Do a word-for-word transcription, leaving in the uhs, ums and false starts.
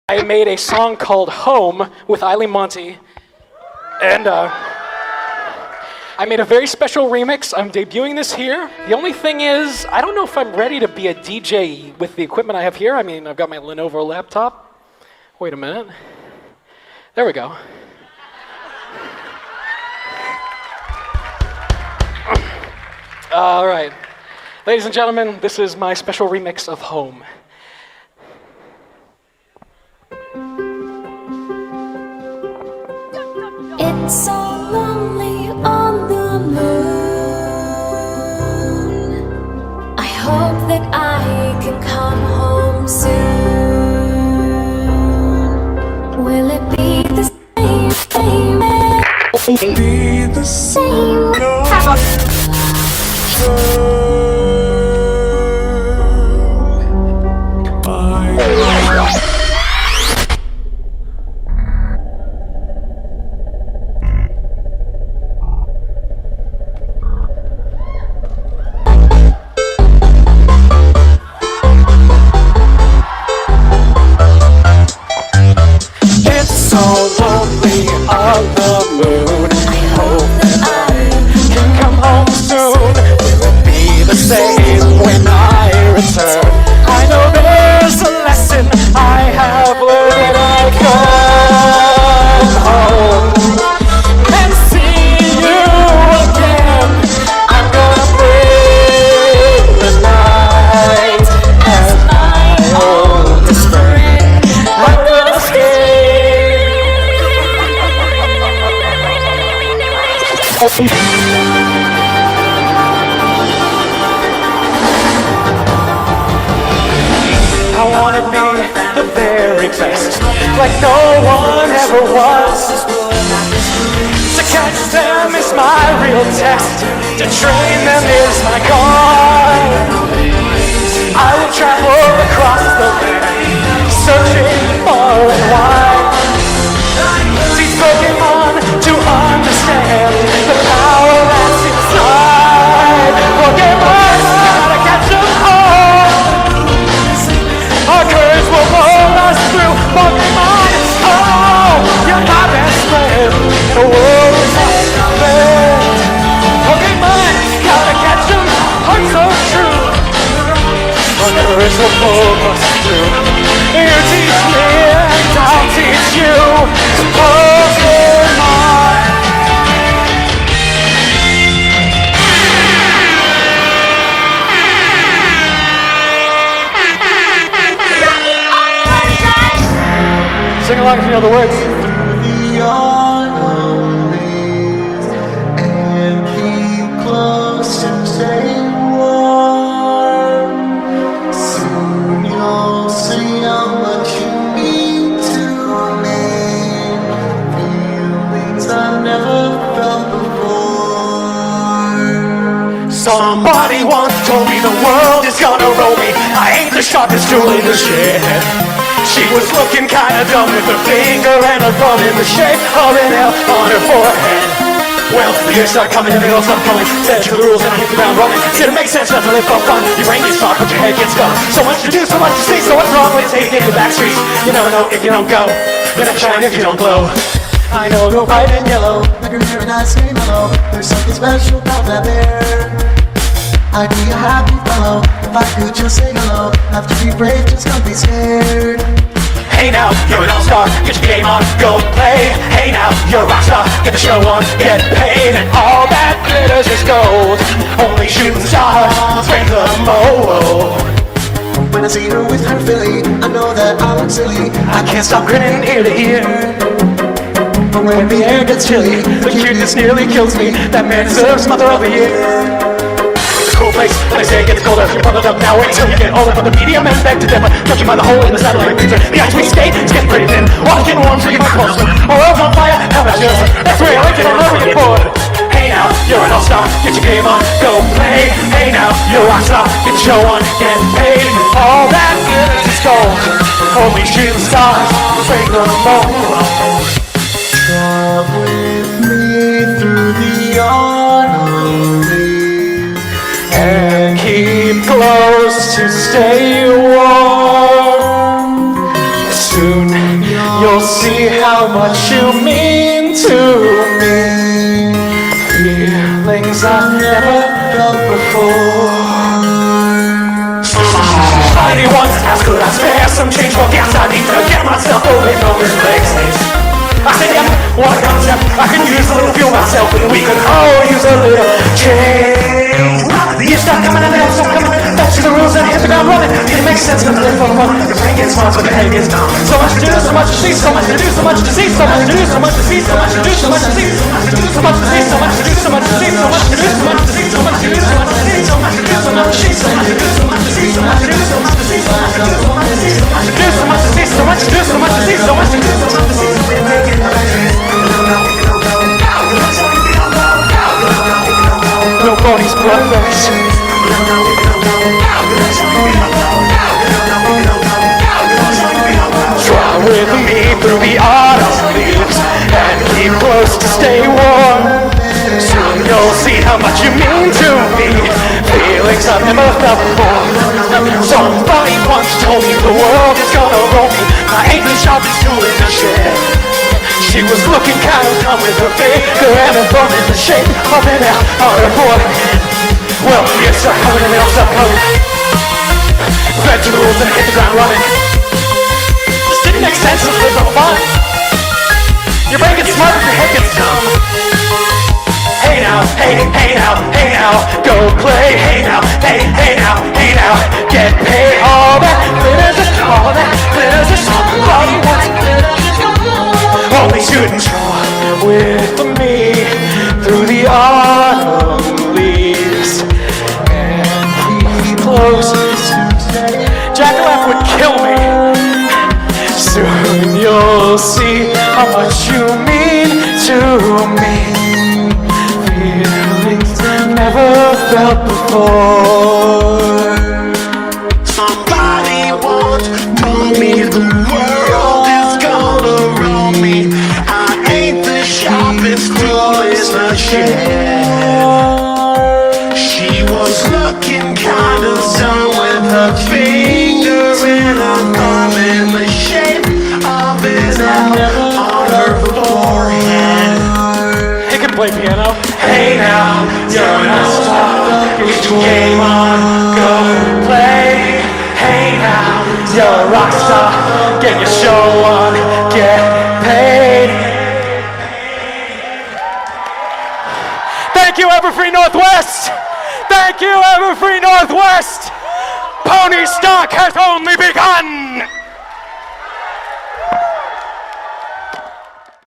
I made a song called Home with Eileen Monty, and uh, I made a very special remix. I'm debuting this here. The only thing is, I don't know if I'm ready to be a D J with the equipment I have here. I mean, I've got my Lenovo laptop. Wait a minute. There we go. All right. Ladies and gentlemen, this is my special remix of Home. It's so lonely on the moon. I hope that I can come home soon. Will it be the same, same, Be the same? It's so lonely on the moon. I hope that I can come home soon. Will it be the same when I return? I know there's a lesson I have learned when I come home and see you again. I'm gonna bring the night as my oldest friend. I'm gonna stay. I wanna be the very best, like no one ever was. To catch them is my real test, to train them is my goal. I will travel across the land, searching far and wide. Teach Pokemon to understand the power that's inside. Pokemon, gotta catch them all. Our courage will pull us through. Pokemon, oh, you're my best friend in a world without friend. Pokemon, gotta catch them, heart so true. Our courage will pull us through. You teach me and I'll teach you. Pokemon. Sing along if you know the words. the always and keep close and stay warm. Soon you'll see how much you mean to me. Feelings I've never felt before. Somebody once told me the world is gonna roll me. I ain't the sharpest tool in the shed. She was looking kinda dumb with her finger and her thumb in the shape of an L on her forehead. Well, the years start coming and they all start going. Set you the rules and I hit the ground running. Did it make sense not to live for fun? Your brain gets sharp but your head gets dumb. So much to do, so much to see. So what's wrong with taking the back streets? You never know if you don't go. You're not shine if you don't glow. I know go white and yellow. Like you're here and I say hello. There's something special about that there. I'd be a happy fellow if I could just say hello. Have to be brave, just don't be scared. Hey now, you're an all-star, get your game on, go play. Hey now, you're a rock star, get the show on, get paid. And all that glitters is gold, only shooting stars bring the mold. When I see her with her filly, I know that I look silly. I can't stop grinning ear to ear. But when the air gets chilly, the cuteness nearly kills me. That man deserves Mother of the Year. Cool place, when I say it gets colder. You're bundled up now, wait till you get older. But the medium men beg to differ, judging by the hole in the satellite picture. The ice we skate, it's getting pretty thin. Water's getting warm, so you might close. Our world's on fire, how about yours? That's where I like it, I'm over you for. Hey now, you're an all-star, get your game on, go play. Hey now, you're a rock star, get your show on, get paid. All that glitters is gold, only shooting stars bring the mold. Walk with me through the autumn leaves and keep close to stay warm. Soon you'll see how much you mean to me. Feelings I've never felt before. Somebody once asked, could I spare some change for gas? I need to get myself away from this place. I said, yeah, what a concept. I could use a little fuel myself, and we could all use a little change. You start coming and then start coming. Don't see the rules and hit the ground running. It makes sense to live for fun. Your brain gets smart, but the head gets dumb. So much to do, so much to see, so much to do, so much to see, so much to do, so much to see, so much to do, so much to see, so much to see, so much to do, so much to see, so much to do, so much to see, so much to do, so much to see, so much to do, so much to see, so much to do, so much to see, so much to do, so much to see, so much to do, so much to see, so much to do, so much to see, so much to do, so much to see, so much to do, so much to see. Nobody's breakfast. Try with me through the autumn leaves and keep close to stay warm. Soon you'll see how much you mean to me. Feelings I've never felt before. Somebody once told me the world is gonna roll me. My ancient sharpest tool in the shed. She was looking kind of dumb with her finger and her thumb in the shape of an L on her forehead. Well, you start coming and they don't stop coming. Fed to the rules and hit the ground running. This didn't make sense, this was no fun. Your brain gets smart but your head gets dumb. Hey now, hey, hey now, hey now, go play. Hey now, hey, hey now, hey now, get paid. All that glitters is all that glitters is somebody wants glitter. Only shooting star with me through the autumn leaves and keep close. Jack-o'-lantern would kill me. Soon you'll see how much you mean to me. Feelings never felt before. Somebody once told me the world is gonna roll me. I ain't the sharpest tool in the shed. She was looking kind of dumb with her finger and her thumb in the shape of an L on her forehead. He can play piano. Hey now, you're not stop. Get your game on, go play. Hey now, you're a rock star. Get your show on, get paid. Thank you, Everfree Northwest. Thank you, Everfree Northwest. Pony Stock has only begun.